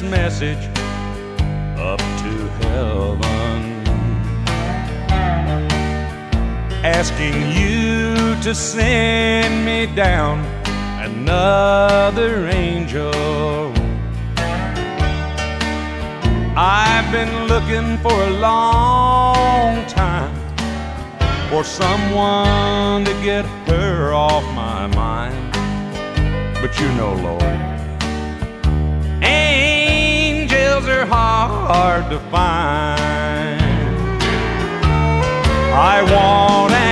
message up to heaven, asking you to send me down another angel. I've been looking for a long time for someone to get her off my mind. But you know, Lord, angels are hard to find. I want